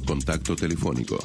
Contacto telefónico.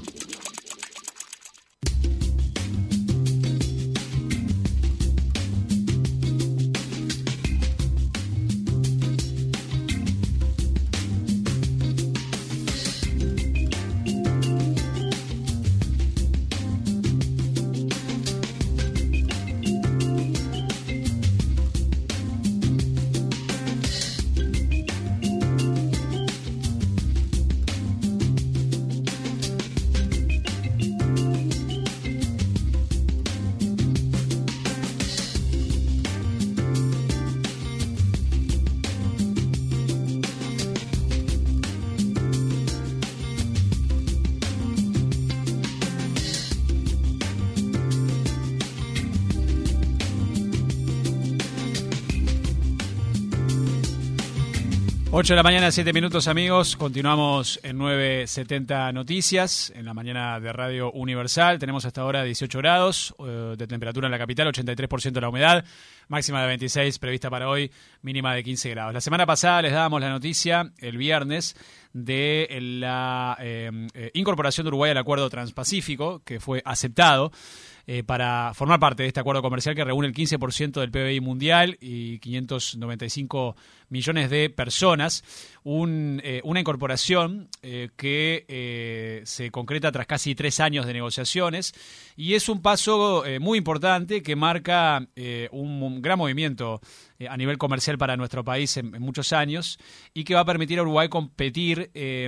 Ocho de la mañana, 7 minutos, amigos. Continuamos en 970 Noticias, en la mañana de Radio Universal. Tenemos hasta ahora 18 grados de temperatura en la capital, 83% de la humedad, máxima de 26 prevista para hoy, mínima de 15 grados. La semana pasada les dábamos la noticia, el viernes, de la incorporación de Uruguay al Acuerdo Transpacífico, que fue aceptado para formar parte de este acuerdo comercial que reúne el 15% del PBI mundial y 595 millones de personas. Una incorporación que se concreta tras casi 3 años de negociaciones, y es un paso muy importante que marca un gran movimiento a nivel comercial para nuestro país en muchos años, y que va a permitir a Uruguay competir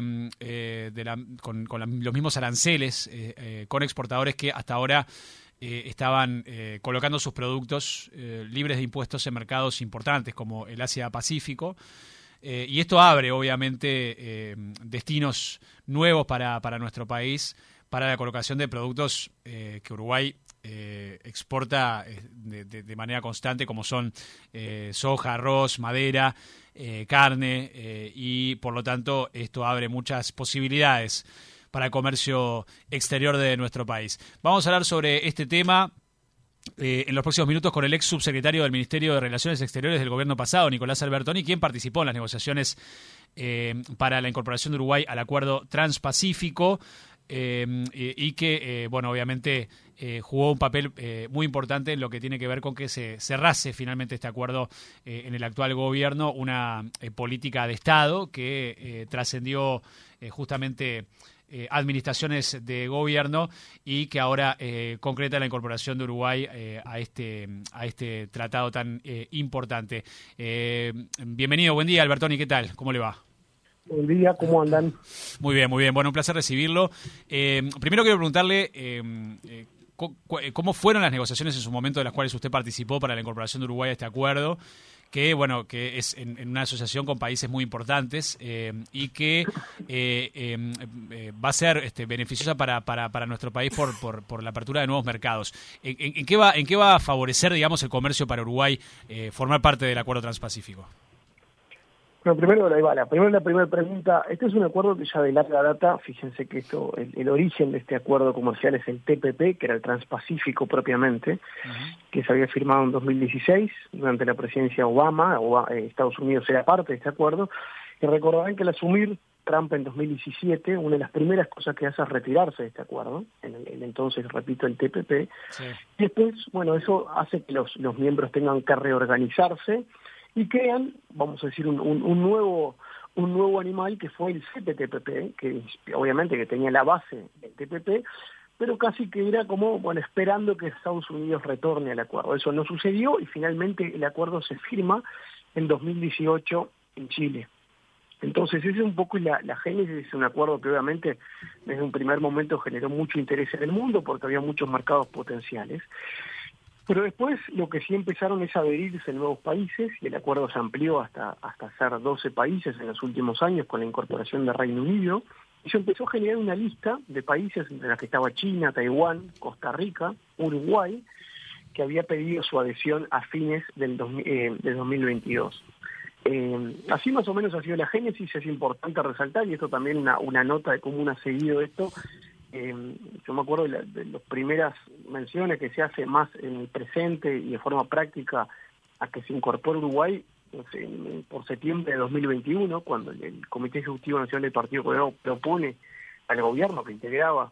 con los mismos aranceles con exportadores que hasta ahora estaban colocando sus productos libres de impuestos en mercados importantes como el Asia-Pacífico. Y esto abre, obviamente, destinos nuevos para nuestro país, para la colocación de productos que Uruguay exporta de manera constante, como son soja, arroz, madera, carne, y por lo tanto esto abre muchas posibilidades para el comercio exterior de nuestro país. Vamos a hablar sobre este tema en los próximos minutos con el ex subsecretario del Ministerio de Relaciones Exteriores del gobierno pasado, Nicolás Albertoni, quien participó en las negociaciones para la incorporación de Uruguay al Acuerdo Transpacífico, y que, bueno, obviamente jugó un papel muy importante en lo que tiene que ver con que se cerrase finalmente este acuerdo en el actual gobierno, una política de Estado que trascendió justamente administraciones de gobierno, y que ahora concreta la incorporación de Uruguay a este tratado tan importante. Bienvenido, buen día, Albertoni, ¿qué tal? ¿Cómo le va? Buen día, ¿cómo andan? Muy bien, muy bien. Bueno, un placer recibirlo. Primero quiero preguntarle cómo fueron las negociaciones en su momento de las cuales usted participó para la incorporación de Uruguay a este acuerdo, que bueno, que es en una asociación con países muy importantes, y que va a ser beneficiosa para nuestro país por la apertura de nuevos mercados. ¿En qué va a favorecer, digamos, el comercio para Uruguay formar parte del Acuerdo Transpacífico? Bueno, primero, ahí va, la primera pregunta. Este es un acuerdo que ya de larga data, fíjense que el origen de este acuerdo comercial es el TPP, que era el Transpacífico propiamente, que se había firmado en 2016, durante la presidencia Obama. Estados Unidos era parte de este acuerdo, y recordarán que al asumir Trump en 2017, una de las primeras cosas que hace es retirarse de este acuerdo, el entonces, repito, el TPP, sí. Y después, bueno, eso hace que los miembros tengan que reorganizarse y crean, vamos a decir, un nuevo animal, que fue el CPTPP, que obviamente que tenía la base del TPP, pero casi que era como, bueno, esperando que Estados Unidos retorne al acuerdo. Eso no sucedió, y finalmente el acuerdo se firma en 2018 en Chile. Entonces ese es un poco la génesis. Es un acuerdo que obviamente desde un primer momento generó mucho interés en el mundo porque había muchos mercados potenciales. Pero después lo que sí empezaron es a adherirse nuevos países, y el acuerdo se amplió hasta ser 12 países en los últimos años con la incorporación de Reino Unido, y se empezó a generar una lista de países entre las que estaba China, Taiwán, Costa Rica, Uruguay, que había pedido su adhesión a fines del 2022. Así más o menos ha sido la génesis. Es importante resaltar, y esto también una nota de cómo uno ha seguido esto. Yo me acuerdo de las primeras menciones que se hace más en el presente y de forma práctica a que se incorpore Uruguay por septiembre de 2021, cuando el Comité Ejecutivo Nacional del Partido Colorado propone al gobierno que integraba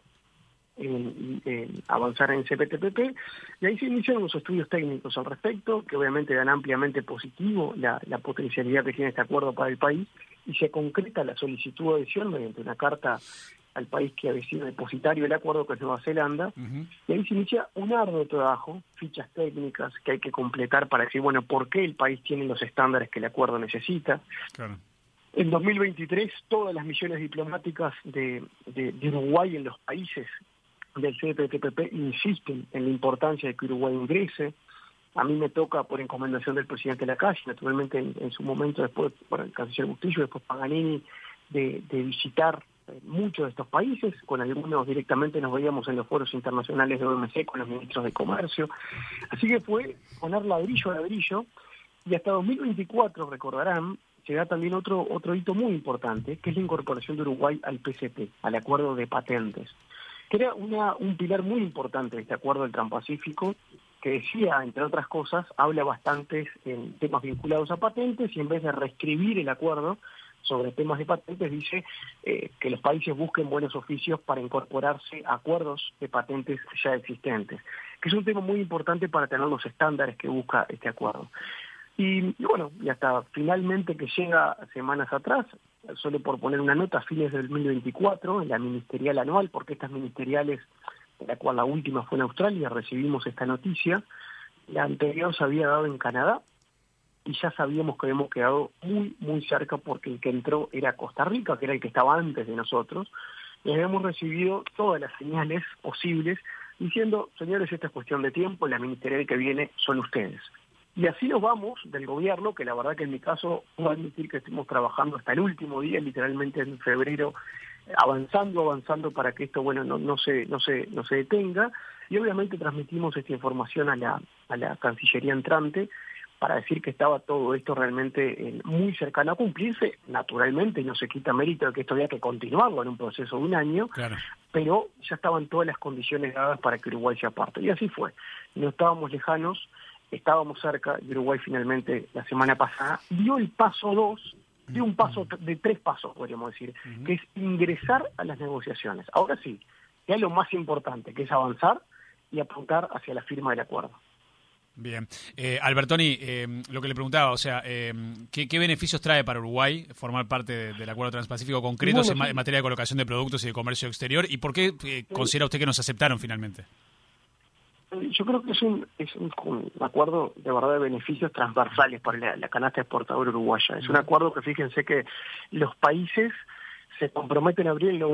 avanzar en CPTPP, y ahí se iniciaron los estudios técnicos al respecto, que obviamente dan ampliamente positivo la potencialidad que tiene este acuerdo para el país, y se concreta la solicitud de adhesión mediante una carta al país que había sido depositario del acuerdo, que es Nueva Zelanda, y ahí se inicia un arduo trabajo, fichas técnicas que hay que completar para decir, bueno, ¿por qué el país tiene los estándares que el acuerdo necesita? Claro. En 2023, todas las misiones diplomáticas de Uruguay en los países del CPTPP insisten en la importancia de que Uruguay ingrese. A mí me toca, por encomendación del presidente Lacalle, naturalmente en su momento, después por el canciller Bustillo, después Paganini, de visitar muchos de estos países. Con algunos directamente nos veíamos en los foros internacionales de OMC con los ministros de Comercio. Así que fue poner ladrillo a ladrillo, y hasta 2024, recordarán, se da también otro hito muy importante, que es la incorporación de Uruguay al PCT, al Acuerdo de Patentes, que era un pilar muy importante de este acuerdo del Transpacífico, que decía, entre otras cosas, habla bastante en temas vinculados a patentes, y en vez de reescribir el acuerdo sobre temas de patentes, dice que los países busquen buenos oficios para incorporarse a acuerdos de patentes ya existentes, que es un tema muy importante para tener los estándares que busca este acuerdo. Y bueno, y hasta finalmente que llega semanas atrás, solo por poner una nota, a fines del 2024, en la ministerial anual, porque estas ministeriales, de la cual la última fue en Australia, recibimos esta noticia. La anterior se había dado en Canadá, y ya sabíamos que habíamos quedado muy, muy cerca, porque el que entró era Costa Rica, que era el que estaba antes de nosotros, y habíamos recibido todas las señales posibles, diciendo, señores, esta es cuestión de tiempo, la ministerial que viene son ustedes. Y así nos vamos del gobierno, que la verdad que en mi caso puedo admitir que estuvimos trabajando hasta el último día, literalmente en febrero, avanzando para que esto, bueno, no se detenga, y obviamente transmitimos esta información a la Cancillería entrante para decir que estaba todo esto realmente muy cercano a cumplirse, naturalmente, y no se quita mérito de que esto había que continuarlo en un proceso de un año, Claro. pero ya estaban todas las condiciones dadas para que Uruguay sea parte, y así fue. No estábamos lejanos, estábamos cerca, y Uruguay finalmente la semana pasada dio el paso 2, dio un paso de 3 pasos, podríamos decir, que es ingresar a las negociaciones. Ahora sí, ya lo más importante, que es avanzar y apuntar hacia la firma del acuerdo. Bien. Albertoni, lo que le preguntaba, o sea, ¿qué beneficios trae para Uruguay formar parte del Acuerdo Transpacífico concretos en materia de colocación de productos y de comercio exterior? ¿Y por qué considera usted que nos aceptaron finalmente? Yo creo que es un acuerdo de verdad de beneficios transversales para la canasta exportadora uruguaya. Es un acuerdo que, fíjense que los países se comprometen a abrir el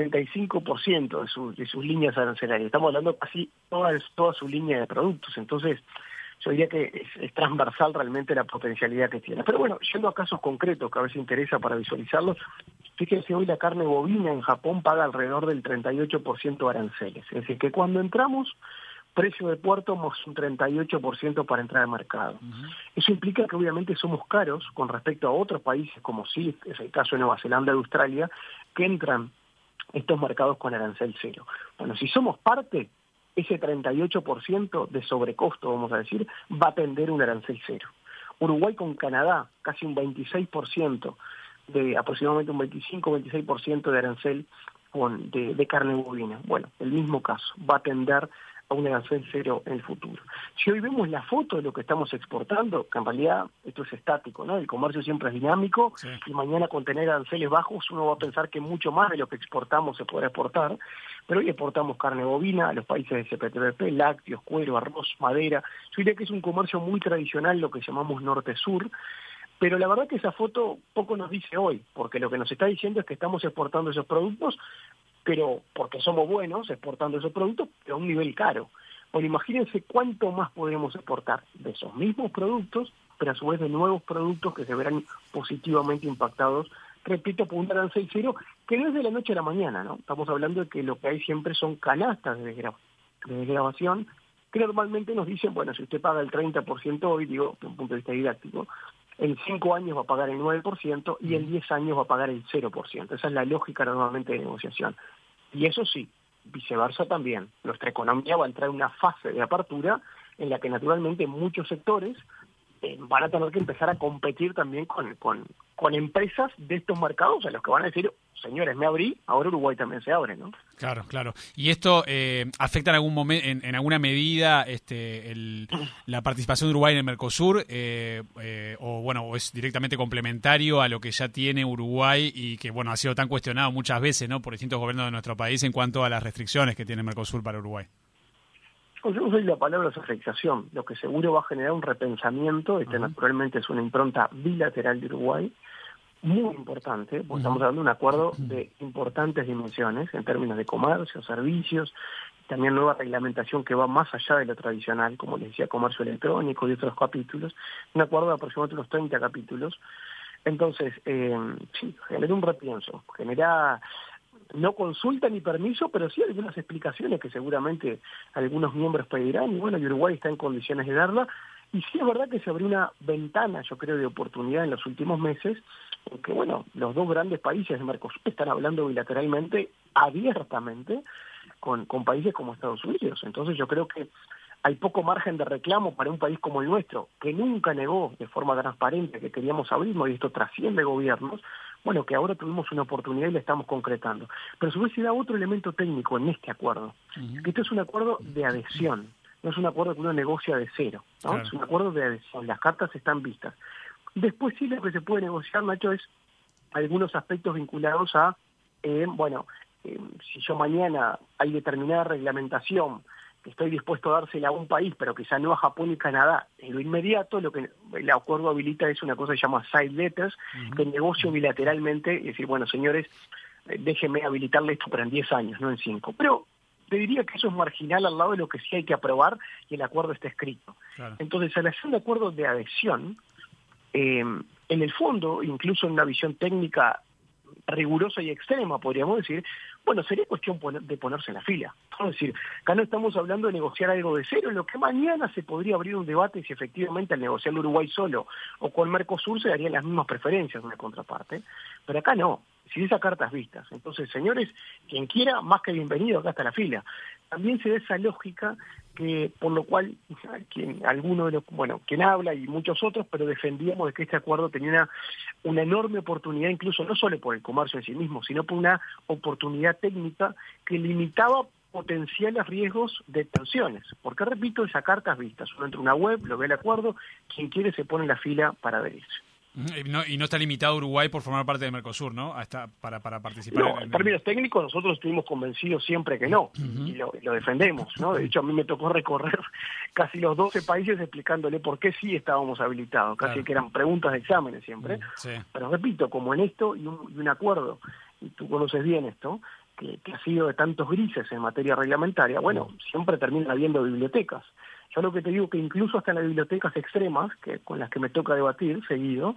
95% de sus líneas arancelarias. Estamos hablando casi toda su línea de productos. Entonces, yo diría que es transversal realmente la potencialidad que tiene. Pero bueno, yendo a casos concretos que a veces interesa para visualizarlos, fíjense, hoy la carne bovina en Japón paga alrededor del 38% de aranceles. Es decir, que cuando entramos, precio de puerto más un 38% para entrar al mercado. Eso implica que obviamente somos caros con respecto a otros países, como sí es el caso de Nueva Zelanda y Australia, que entran estos mercados con arancel cero. Bueno, si somos parte, ese 38% de sobrecosto, vamos a decir, va a tender un arancel cero. Uruguay con Canadá, casi un 26%, aproximadamente un 25-26% de arancel de carne bovina. Bueno, el mismo caso, va a tender a un arancel cero en el futuro. Si hoy vemos la foto de lo que estamos exportando, que en realidad esto es estático, ¿no? El comercio siempre es dinámico, sí. Y mañana con tener aranceles bajos uno va a pensar que mucho más de lo que exportamos se puede exportar, pero hoy exportamos carne bovina a los países de CPTPP, lácteos, cuero, arroz, madera. Yo diría que es un comercio muy tradicional, lo que llamamos norte-sur, pero la verdad que esa foto poco nos dice hoy, porque lo que nos está diciendo es que estamos exportando esos productos, pero porque somos buenos exportando esos productos, pero a un nivel caro. Bueno, imagínense cuánto más podemos exportar de esos mismos productos, pero a su vez de nuevos productos que se verán positivamente impactados, repito, por un arancel cero, que no es de la noche a la mañana, ¿no? Estamos hablando de que lo que hay siempre son canastas de desgravación, que normalmente nos dicen, bueno, si usted paga el 30% hoy, digo, desde un punto de vista didáctico, en 5 años va a pagar el 9% y en 10 años va a pagar el 0%. Esa es la lógica normalmente de negociación. Y eso sí, viceversa también. Nuestra economía va a entrar en una fase de apertura en la que naturalmente muchos sectores van a tener que empezar a competir también con con empresas de estos mercados a los que van a decir, señores, me abrí, ahora Uruguay también se abre, ¿no? Claro, claro. ¿Y esto afecta en algún momento, en alguna medida, la participación de Uruguay en el Mercosur? O es directamente complementario a lo que ya tiene Uruguay y que, bueno, ha sido tan cuestionado muchas veces, ¿no?, por distintos gobiernos de nuestro país en cuanto a las restricciones que tiene el Mercosur para Uruguay. Yo no soy la palabra afectación, lo que seguro va a generar un repensamiento, naturalmente es una impronta bilateral de Uruguay, muy importante, porque estamos hablando de un acuerdo de importantes dimensiones en términos de comercio, servicios, también nueva reglamentación que va más allá de lo tradicional, como les decía, comercio electrónico y otros capítulos, un acuerdo de aproximadamente unos 30 capítulos. Entonces, sí, genera un repienso, genera no consulta ni permiso, pero sí algunas explicaciones que seguramente algunos miembros pedirán, y bueno, y Uruguay está en condiciones de darla. Y sí es verdad que se abrió una ventana, yo creo, de oportunidad en los últimos meses, porque bueno, los dos grandes países de Mercosur están hablando bilateralmente, abiertamente, con países como Estados Unidos. Entonces yo creo que hay poco margen de reclamo para un país como el nuestro, que nunca negó de forma transparente que queríamos abrirnos, y esto trasciende gobiernos, bueno, que ahora tuvimos una oportunidad y la estamos concretando. Pero a su vez se da otro elemento técnico en este acuerdo, que esto es un acuerdo de adhesión, no es un acuerdo que uno negocia de cero, ¿no? Claro. Es un acuerdo de adhesión, las cartas están vistas. Después sí lo que se puede negociar, Nacho, es algunos aspectos vinculados a, si yo mañana hay determinada reglamentación que estoy dispuesto a dársela a un país, pero quizá no a Japón y Canadá, en lo inmediato, lo que el acuerdo habilita es una cosa que se llama side letters, que negocio bilateralmente, y decir, bueno, señores, déjenme habilitarle esto, pero en 10 años, no en 5. Pero te diría que eso es marginal al lado de lo que sí hay que aprobar, y el acuerdo está escrito. Claro. Entonces, al hacer un acuerdo de adhesión, en el fondo, incluso en una visión técnica rigurosa y extrema, podríamos decir, bueno, sería cuestión de ponerse en la fila. Es decir, acá no estamos hablando de negociar algo de cero, en lo que mañana se podría abrir un debate si efectivamente al negociar Uruguay solo o con Mercosur se darían las mismas preferencias de una contraparte, pero acá no, si esa carta es vistas. Entonces, señores, quien quiera, más que bienvenido, acá está la fila. También se da esa lógica que, por lo cual, quien habla y muchos otros, pero defendíamos de que este acuerdo tenía una enorme oportunidad, incluso no solo por el comercio en sí mismo, sino por una oportunidad técnica que limitaba potenciales riesgos de tensiones. Porque, repito, esa carta es vista. Uno entra a una web, lo ve el acuerdo, quien quiere se pone en la fila para adherirse. Y no está limitado Uruguay por formar parte de Mercosur, ¿no? Para participar. No, en términos técnicos nosotros estuvimos convencidos siempre que no, y lo defendemos, ¿no? De hecho, a mí me tocó recorrer casi los 12 países explicándole por qué sí estábamos habilitados, casi claro, que eran preguntas de exámenes siempre. Sí. Pero repito, como en esto y un acuerdo, y tú conoces bien esto, que ha sido de tantos grises en materia reglamentaria, bueno, siempre terminan habiendo bibliotecas. Yo lo que te digo que incluso hasta en las bibliotecas extremas, con las que me toca debatir seguido,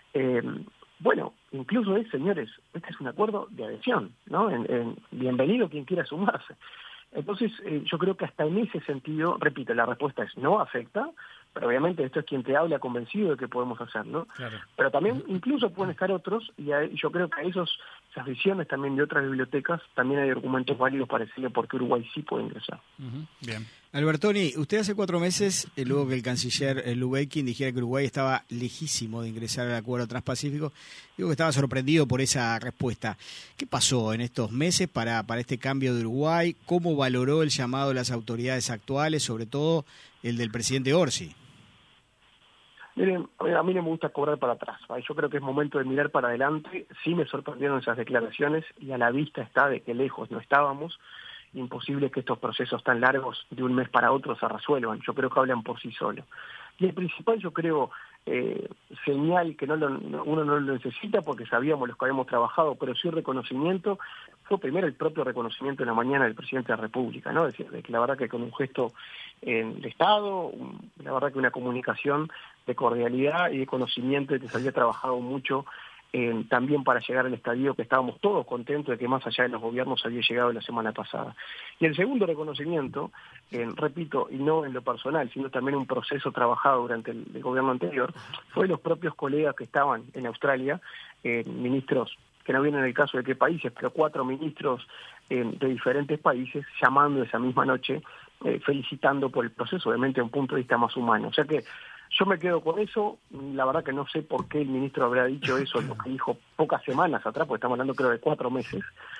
incluso señores, este es un acuerdo de adhesión, ¿no? Bienvenido quien quiera sumarse. Entonces, yo creo que hasta en ese sentido, repito, la respuesta es no afecta, pero obviamente esto es quien te habla convencido de que podemos hacerlo. Claro. Pero también incluso pueden estar otros, y yo creo que a esas visiones también de otras bibliotecas, también hay argumentos válidos para decirle por qué Uruguay sí puede ingresar. Bien. Albertoni, usted hace 4 meses, luego que el canciller Lubeikin dijera que Uruguay estaba lejísimo de ingresar al Acuerdo Transpacífico, digo que estaba sorprendido por esa respuesta. ¿Qué pasó en estos meses para este cambio de Uruguay? ¿Cómo valoró el llamado de las autoridades actuales, sobre todo el del presidente Orsi? Miren, a mí no me gusta cobrar para atrás. Yo creo que es momento de mirar para adelante. Sí me sorprendieron esas declaraciones y a la vista está de que lejos no estábamos. Imposible que estos procesos tan largos de un mes para otro se resuelvan. Yo creo que hablan por sí solos. Y el principal, yo creo, señal que uno no lo necesita porque sabíamos los que habíamos trabajado, pero sí reconocimiento, fue primero el propio reconocimiento en la mañana del presidente de la República, ¿no? Es decir, de que la verdad que con un gesto de Estado, la verdad que una comunicación de cordialidad y de conocimiento de que se había trabajado mucho también para llegar al estadio, que estábamos todos contentos de que más allá de los gobiernos había llegado la semana pasada. Y el segundo reconocimiento, repito, y no en lo personal, sino también un proceso trabajado durante el gobierno anterior, fue los propios colegas que estaban en Australia, ministros, que no vienen en el caso de qué países, pero 4 ministros de diferentes países, llamando esa misma noche, felicitando por el proceso, obviamente, de un punto de vista más humano. O sea que Yo me quedo con eso. La verdad que no sé por qué el ministro habrá dicho eso, lo que dijo pocas semanas atrás, porque estamos hablando creo de 4 meses,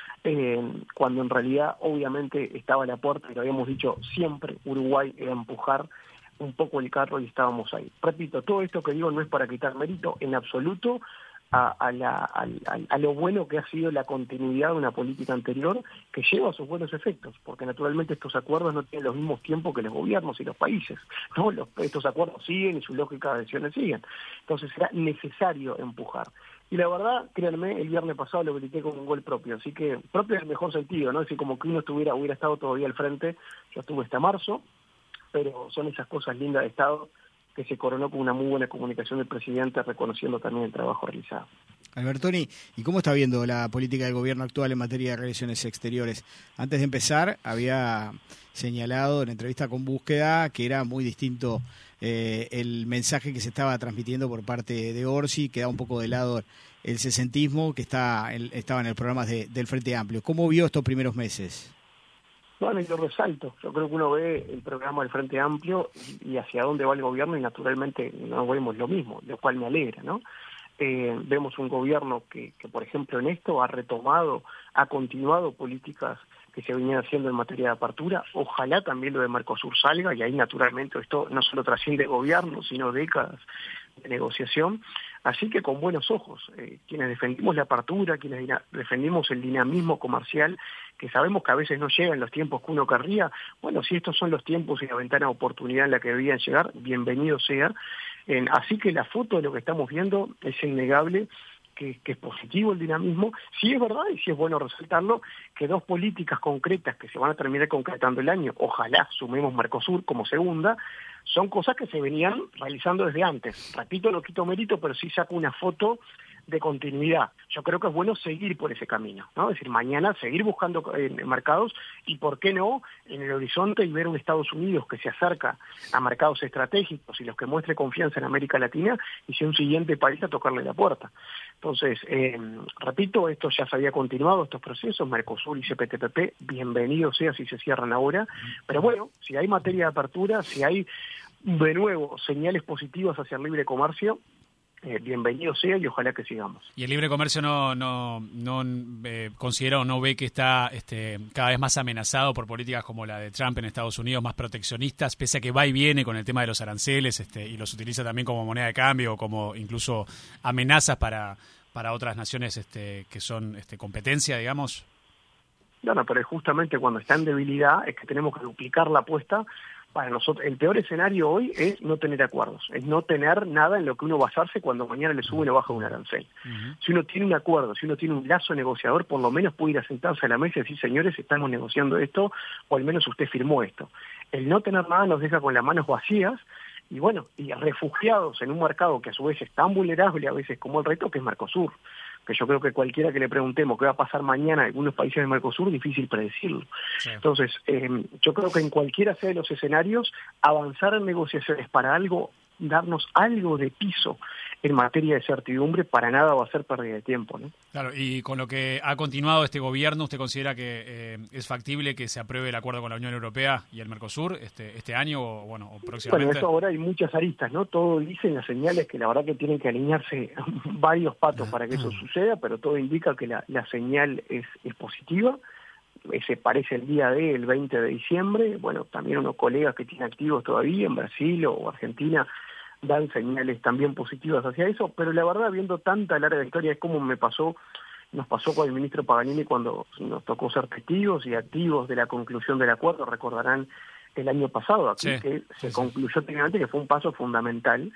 cuando en realidad obviamente estaba a la puerta y lo habíamos dicho siempre, Uruguay era empujar un poco el carro y estábamos ahí. Repito, todo esto que digo no es para quitar mérito en absoluto a lo bueno que ha sido la continuidad de una política anterior que lleva sus buenos efectos, porque naturalmente estos acuerdos no tienen los mismos tiempos que los gobiernos y los países, ¿no? Estos acuerdos siguen y su lógica de acciones siguen. Entonces era necesario empujar. Y la verdad, créanme, el viernes pasado lo grité con un gol propio, así que propio en el mejor sentido, ¿no? Es decir, como que uno hubiera estado todavía al frente. Yo estuve hasta marzo, pero son esas cosas lindas de Estado que se coronó con una muy buena comunicación del presidente, reconociendo también el trabajo realizado. Albertoni, ¿y cómo está viendo la política del gobierno actual en materia de relaciones exteriores? Antes de empezar, había señalado en entrevista con Búsqueda que era muy distinto el mensaje que se estaba transmitiendo por parte de Orsi, que da un poco de lado el sesentismo que estaba en el programa del Frente Amplio. ¿Cómo vio estos primeros meses? Bueno, y lo resalto. Yo creo que uno ve el programa del Frente Amplio y hacia dónde va el gobierno y naturalmente no vemos lo mismo, lo cual me alegra, ¿no? Vemos un gobierno que, por ejemplo, en esto ha continuado políticas que se venían haciendo en materia de apertura. Ojalá también lo de Mercosur salga y ahí naturalmente esto no solo trasciende gobierno, sino décadas de negociación. Así que con buenos ojos, quienes defendimos la apertura, quienes defendimos el dinamismo comercial, que sabemos que a veces no llega en los tiempos que uno querría, bueno, si estos son los tiempos y la ventana de oportunidad en la que debían llegar, bienvenido sea. Así que la foto de lo que estamos viendo es innegable, que es positivo el dinamismo. Sí es verdad, y sí es bueno resaltarlo, que 2 políticas concretas que se van a terminar concretando el año, ojalá sumemos Mercosur como segunda, son cosas que se venían realizando desde antes. Repito, no quito mérito, pero sí saco una foto de continuidad. Yo creo que es bueno seguir por ese camino, ¿no? Es decir, mañana seguir buscando mercados y, ¿por qué no?, en el horizonte y ver un Estados Unidos que se acerca a mercados estratégicos y los que muestre confianza en América Latina y sea un siguiente país a tocarle la puerta. Entonces, repito, esto ya se había continuado, estos procesos, Mercosur y CPTPP, bienvenido sea si se cierran ahora, pero bueno, si hay materia de apertura, si hay de nuevo señales positivas hacia el libre comercio, bienvenido sea y ojalá que sigamos. Y el libre comercio no considera o no ve que está cada vez más amenazado por políticas como la de Trump en Estados Unidos, más proteccionistas, pese a que va y viene con el tema de los aranceles y los utiliza también como moneda de cambio o como incluso amenazas para otras naciones que son competencia, digamos? No, pero justamente cuando está en debilidad es que tenemos que duplicar la apuesta. Para nosotros, el peor escenario hoy es no tener acuerdos, es no tener nada en lo que uno basarse cuando mañana le sube o baja un arancel. Si uno tiene un acuerdo, si uno tiene un lazo negociador, por lo menos puede ir a sentarse a la mesa y decir, señores, estamos negociando esto, o al menos usted firmó esto. El no tener nada nos deja con las manos vacías y bueno, y refugiados en un mercado que a su vez es tan vulnerable a veces como el reto que es Mercosur, que yo creo que cualquiera que le preguntemos qué va a pasar mañana en algunos países de Mercosur, difícil predecirlo. Sí. Entonces, yo creo que en cualquiera sea de los escenarios, avanzar en negociaciones para algo, darnos algo de piso en materia de certidumbre, para nada va a ser pérdida de tiempo, ¿no? Claro, y con lo que ha continuado este gobierno, ¿usted considera que es factible que se apruebe el acuerdo con la Unión Europea y el Mercosur este año o próximamente? Bueno, eso ahora hay muchas aristas, ¿no? Todo dicen las señales que la verdad que tienen que alinearse varios patos para que eso suceda, pero todo indica que la señal es positiva. Se parece el día el 20 de diciembre. Bueno, también unos colegas que tienen activos todavía en Brasil o Argentina dan señales también positivas hacia eso, pero la verdad, viendo tanta larga historia, es como nos pasó con el ministro Paganini cuando nos tocó ser testigos y activos de la conclusión del acuerdo. Recordarán el año pasado aquí, sí, que se concluyó técnicamente que fue un paso fundamental.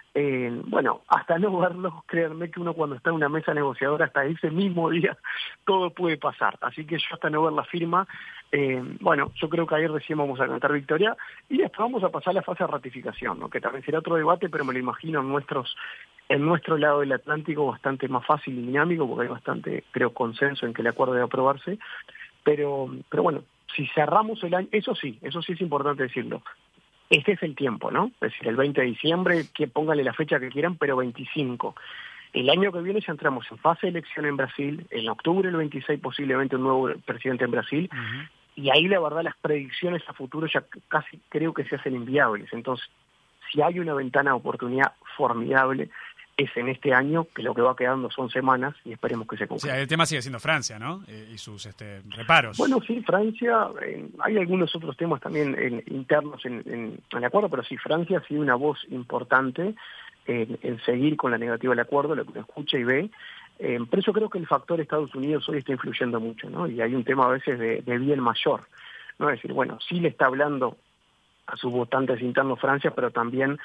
Bueno, hasta no verlo, créanme que uno cuando está en una mesa negociadora, hasta ese mismo día, todo puede pasar. Así que yo hasta no ver la firma, bueno, yo creo que ahí recién vamos a cantar victoria y después vamos a pasar a la fase de ratificación, ¿no? Que también será otro debate, pero me lo imagino en nuestro lado del Atlántico bastante más fácil y dinámico, porque hay bastante, creo, consenso en que el acuerdo debe aprobarse. Pero bueno, si cerramos el año, eso sí es importante decirlo. Este es el tiempo, ¿no? Es decir, el 20 de diciembre, que pónganle la fecha que quieran, pero 25. El año que viene ya entramos en fase de elección en Brasil, en octubre del 26 posiblemente un nuevo presidente en Brasil, y ahí la verdad las predicciones a futuro ya casi creo que se hacen inviables. Entonces, si hay una ventana de oportunidad formidable, es en este año, que lo que va quedando son semanas y esperemos que se concrete. O sea, el tema sigue siendo Francia, ¿no? Y sus reparos. Bueno, sí, Francia, hay algunos otros temas también internos en el acuerdo, pero sí, Francia ha sido una voz importante en seguir con la negativa del acuerdo, lo que uno escucha y ve. Pero yo creo que el factor Estados Unidos hoy está influyendo mucho, ¿no? Y hay un tema a veces de bien mayor, ¿no? Es decir, bueno, sí le está hablando a sus votantes internos Francia, pero también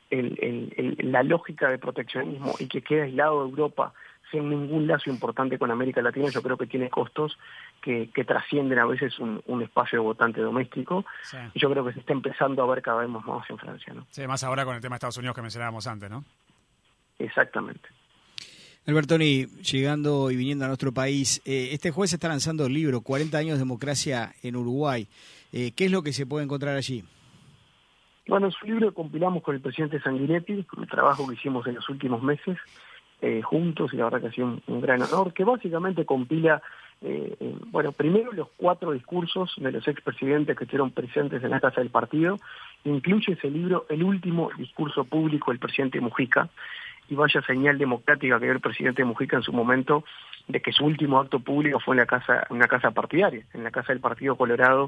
la lógica de proteccionismo y que quede aislado de Europa sin ningún lazo importante con América Latina, yo creo que tiene costos que trascienden a veces un espacio de votante doméstico. Sí. Y yo creo que se está empezando a ver cada vez más en Francia, ¿no? Sí, más ahora con el tema de Estados Unidos que mencionábamos antes, ¿no? Exactamente. Albertoni, llegando y viniendo a nuestro país, este jueves está lanzando el libro 40 años de democracia en Uruguay. ¿Qué es lo que se puede encontrar allí? Bueno, es un libro que compilamos con el presidente Sanguinetti, un trabajo que hicimos en los últimos meses juntos, y la verdad que ha sido un gran honor, que básicamente compila, primero los 4 discursos de los expresidentes que estuvieron presentes en la Casa del Partido, incluye ese libro el último discurso público del presidente Mujica, y vaya señal democrática que dio el presidente Mujica en su momento de que su último acto público fue en una casa partidaria, en la Casa del Partido Colorado,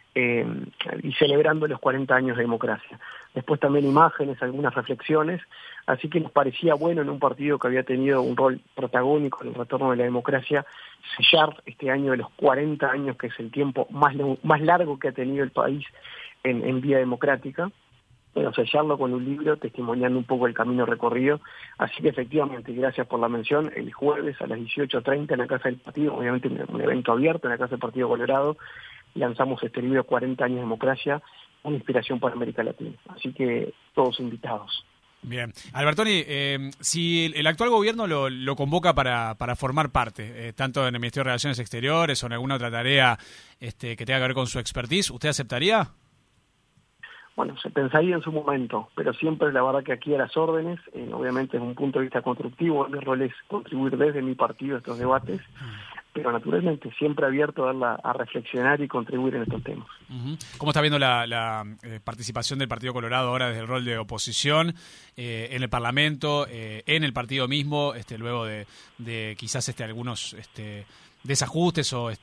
y celebrando los 40 años de democracia. Después también imágenes, algunas reflexiones, así que nos parecía bueno en un partido que había tenido un rol protagónico en el retorno de la democracia, sellar este año de los 40 años, que es el tiempo más largo que ha tenido el país en vía democrática. Bueno, sellarlo con un libro testimoniando un poco el camino recorrido. Así que efectivamente, gracias por la mención, el jueves a las 18:30 en la Casa del Partido, obviamente un evento abierto en la Casa del Partido Colorado, lanzamos este libro 40 años de democracia, una inspiración para América Latina. Así que todos invitados. Bien. Albertoni, si el actual gobierno lo convoca para formar parte, tanto en el Ministerio de Relaciones Exteriores o en alguna otra tarea que tenga que ver con su expertise, ¿usted aceptaría? Bueno, se pensaría en su momento, pero siempre la verdad que aquí a las órdenes, obviamente desde un punto de vista constructivo, mi rol es contribuir desde mi partido a estos debates, pero naturalmente siempre abierto a reflexionar y contribuir en estos temas. ¿Cómo está viendo la participación del Partido Colorado ahora desde el rol de oposición en el Parlamento, en el partido mismo, luego de quizás algunos desajustes o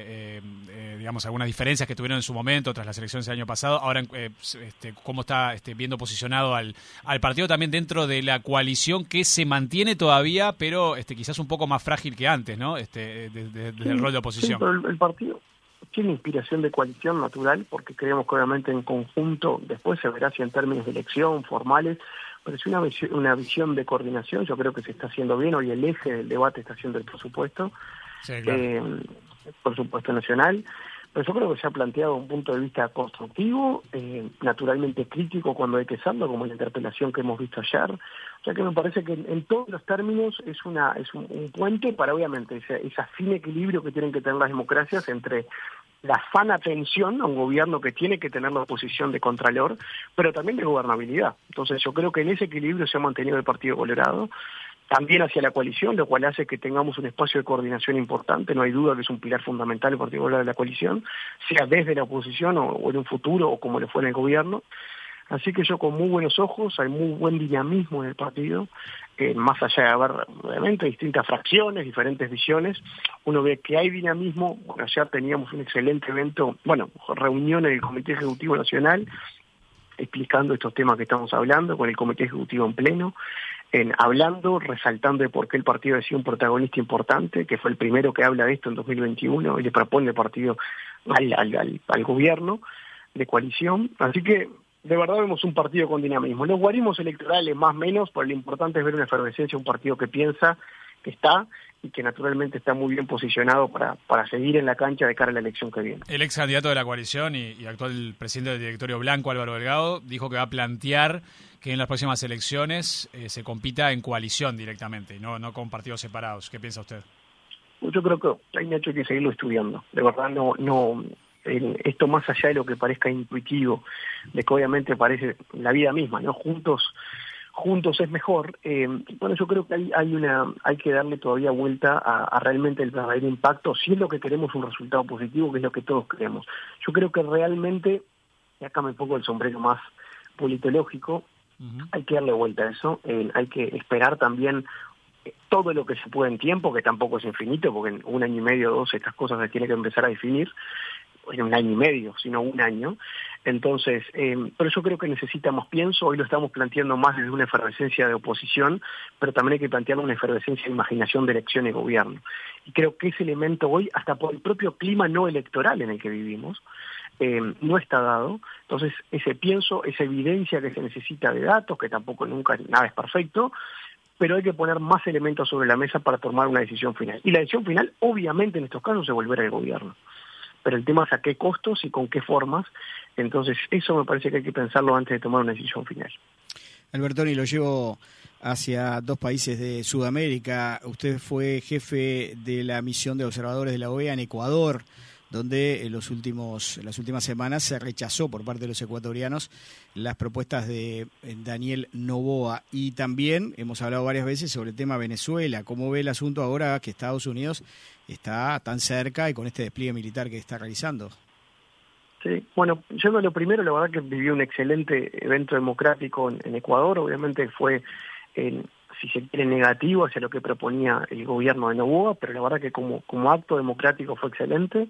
digamos algunas diferencias que tuvieron en su momento tras las elecciones del año pasado? Ahora, ¿cómo está viendo posicionado al partido también dentro de la coalición que se mantiene todavía, pero quizás un poco más frágil que antes, ¿no? Desde el rol de oposición. Sí, pero el partido tiene inspiración de coalición natural, porque creemos que obviamente en conjunto, después se verá si en términos de elección, formales, pero es una visión de coordinación. Yo creo que se está haciendo bien. Hoy el eje del debate está siendo el presupuesto. Sí, claro. Por supuesto nacional, pero yo creo que se ha planteado un punto de vista constructivo, naturalmente crítico cuando hay que serlo, como la interpelación que hemos visto ayer. O sea que me parece que en todos los términos es un puente para obviamente ese afín equilibrio que tienen que tener las democracias entre la sana atención a un gobierno que tiene que tener la posición de contralor, pero también de gobernabilidad. Entonces yo creo que en ese equilibrio se ha mantenido el Partido Colorado, también hacia la coalición, lo cual hace que tengamos un espacio de coordinación importante. No hay duda que es un pilar fundamental el Partido Colorado de la coalición, sea desde la oposición o en un futuro, o como le fue en el gobierno. Así que yo con muy buenos ojos, hay muy buen dinamismo en el partido, más allá de haber, obviamente, distintas fracciones, diferentes visiones, uno ve que hay dinamismo. Bueno, ayer teníamos un excelente evento, reunión en el Comité Ejecutivo Nacional, explicando estos temas que estamos hablando, con el Comité Ejecutivo en pleno, hablando, resaltando de por qué el partido ha sido un protagonista importante, que fue el primero que habla de esto en 2021, y le propone el partido al gobierno de coalición. Así que, de verdad, vemos un partido con dinamismo. Los guarismos electorales, más o menos, pero lo importante es ver una efervescencia, un partido que piensa, que está, y que naturalmente está muy bien posicionado para seguir en la cancha de cara a la elección que viene. El ex candidato de la coalición y actual presidente del directorio blanco, Álvaro Delgado, dijo que va a plantear que en las próximas elecciones se compita en coalición directamente, no con partidos separados. ¿Qué piensa usted? Yo creo que hay que seguirlo estudiando. De verdad, esto más allá de lo que parezca intuitivo, de que obviamente parece la vida misma, ¿no? Juntos es mejor. Yo creo que hay que darle todavía vuelta a realmente el verdadero impacto, si es lo que queremos un resultado positivo, que es lo que todos queremos. Yo creo que realmente, y acá me pongo el sombrero más politológico, Hay que darle vuelta a eso, hay que esperar también todo lo que se puede en tiempo, que tampoco es infinito, porque en 1 año y medio o 2 estas cosas se tienen que empezar a definir, en 1 año y medio, sino 1 año. Entonces, pero yo creo que necesitamos, pienso, hoy lo estamos planteando más desde una efervescencia de oposición, pero también hay que plantearlo una efervescencia de imaginación de elección y gobierno. Y creo que ese elemento hoy, hasta por el propio clima no electoral en el que vivimos, no está dado. Entonces, ese pienso, esa evidencia que se necesita de datos, que tampoco nunca nada es perfecto, pero hay que poner más elementos sobre la mesa para tomar una decisión final. Y la decisión final, obviamente, en estos casos, es volver al gobierno. Pero el tema es a qué costos y con qué formas. Entonces, eso me parece que hay que pensarlo antes de tomar una decisión final. Albertoni, lo llevo hacia 2 países de Sudamérica. Usted fue jefe de la misión de observadores de la OEA en Ecuador, donde en las últimas semanas se rechazó por parte de los ecuatorianos las propuestas de Daniel Noboa. Y también hemos hablado varias veces sobre el tema Venezuela. ¿Cómo ve el asunto ahora que Estados Unidos está tan cerca y con este despliegue militar que está realizando? Sí, bueno, yo lo primero, la verdad que viví un excelente evento democrático en Ecuador. Obviamente fue, si se quiere, negativo hacia lo que proponía el gobierno de Noboa, pero la verdad que como acto democrático fue excelente.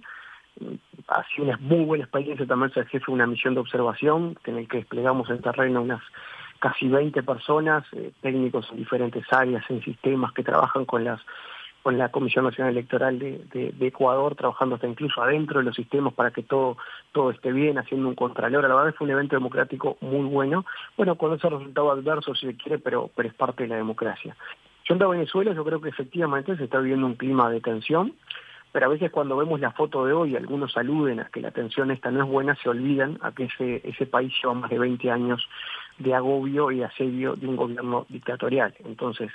Ha sido una muy buena experiencia también ser jefe de una misión de observación, en el que desplegamos en terreno unas casi 20 personas, técnicos en diferentes áreas, en sistemas que trabajan con la Comisión Nacional Electoral de Ecuador, trabajando hasta incluso adentro de los sistemas para que todo esté bien, haciendo un contralor. La verdad fue un evento democrático muy bueno, con ese resultado adverso si se quiere, pero es parte de la democracia. Yo en Venezuela, yo creo que efectivamente se está viviendo un clima de tensión, pero a veces cuando vemos la foto de hoy, algunos aluden a que la tensión esta no es buena, se olvidan a que ese país lleva más de 20 años de agobio y asedio de un gobierno dictatorial. Entonces,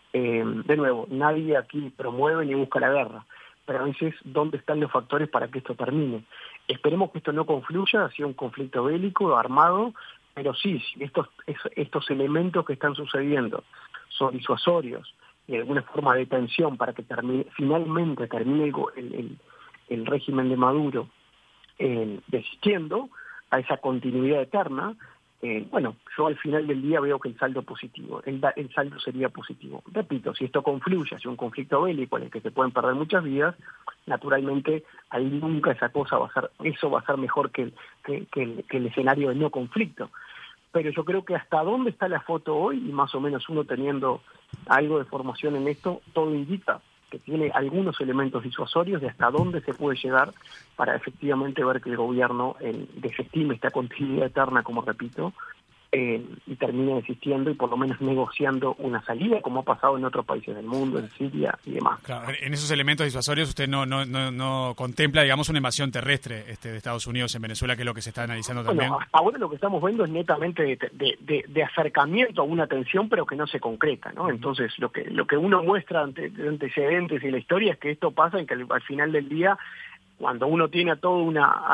de nuevo, nadie aquí promueve ni busca la guerra, pero a veces, ¿dónde están los factores para que esto termine? Esperemos que esto no confluya hacia un conflicto bélico, armado, pero sí, si estos elementos que están sucediendo son disuasorios, y de alguna forma de tensión para que finalmente termine el régimen de Maduro desistiendo a esa continuidad eterna, yo al final del día veo que el saldo positivo, el saldo sería positivo. Repito, si esto confluye hacia un conflicto bélico en el que se pueden perder muchas vidas, naturalmente ahí nunca eso va a ser mejor que el escenario de no conflicto. Pero yo creo que hasta dónde está la foto hoy, y más o menos uno teniendo algo de formación en esto, todo indica que tiene algunos elementos disuasorios de hasta dónde se puede llegar para efectivamente ver que el gobierno desestime esta continuidad eterna, como repito, y termine desistiendo y por lo menos negociando una salida, como ha pasado en otros países del mundo, en Siria y demás. Claro, en esos elementos disuasorios usted no contempla, digamos, una invasión terrestre de Estados Unidos en Venezuela, que es lo que se está analizando también. Ahora lo que estamos viendo es netamente de acercamiento a una tensión, pero que no se concreta, ¿no? Entonces, lo que uno muestra de antecedentes y la historia es que esto pasa en que al final del día, cuando uno tiene a todo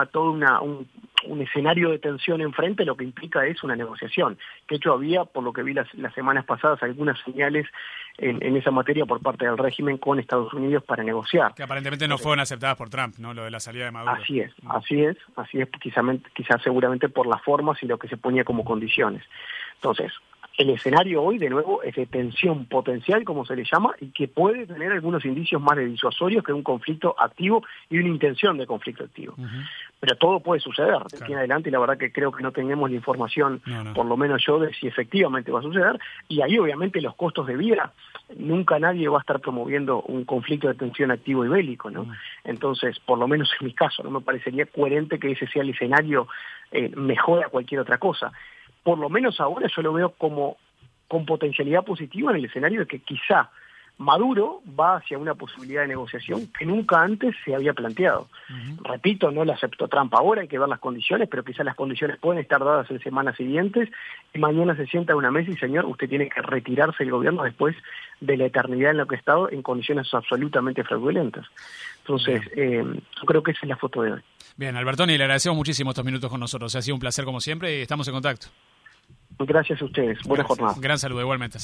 un escenario de tensión enfrente, lo que implica es una negociación. Que hecho había, por lo que vi las semanas pasadas, algunas señales en esa materia por parte del régimen con Estados Unidos para negociar. Que aparentemente no fueron aceptadas por Trump, ¿no? Lo de la salida de Maduro. Así es, quizás seguramente por las formas y lo que se ponía como condiciones. Entonces, el escenario hoy, de nuevo, es de tensión potencial, como se le llama, y que puede tener algunos indicios más de disuasorios que un conflicto activo y una intención de conflicto activo. Pero todo puede suceder de aquí en adelante, y la verdad que creo que no tenemos la información, por lo menos yo, de si efectivamente va a suceder, y ahí obviamente los costos de vida, nunca nadie va a estar promoviendo un conflicto de tensión activo y bélico, ¿no? Entonces, por lo menos en mi caso, no me parecería coherente que ese sea el escenario mejor a cualquier otra cosa. Por lo menos ahora yo lo veo con potencialidad positiva en el escenario de que quizá Maduro va hacia una posibilidad de negociación que nunca antes se había planteado. Repito, no la aceptó Trump ahora, hay que ver las condiciones, pero quizás las condiciones pueden estar dadas en semanas siguientes, y mañana se sienta a una mesa y, señor, usted tiene que retirarse del gobierno después de la eternidad en la que ha estado en condiciones absolutamente fraudulentas. Entonces, yo creo que esa es la foto de hoy. Bien, Albertoni, le agradecemos muchísimo estos minutos con nosotros. Ha sido un placer como siempre y estamos en contacto. Gracias a ustedes. Buena jornada. Gran saludo, igualmente.